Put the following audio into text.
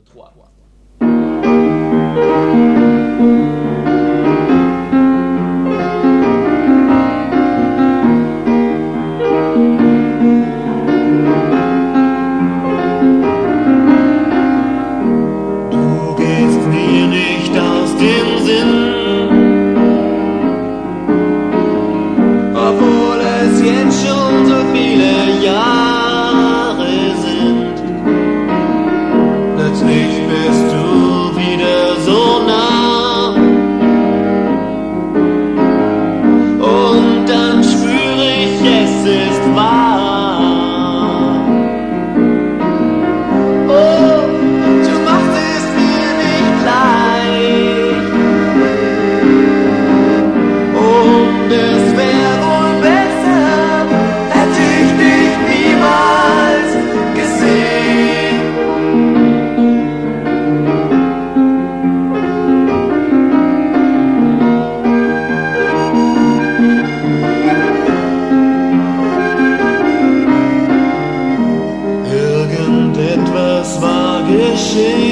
3. Du gehst mir nicht aus dem Sinn, obwohl es jetzt schon so viele Jahre sind. Plötzlich bist du wieder so nah, und dann spüre ich, es ist wahr. Oh, du machst es mir nicht leicht, und es wäre wohl besser, hätte ich dich niemals gesehen. Irgendetwas war geschehen.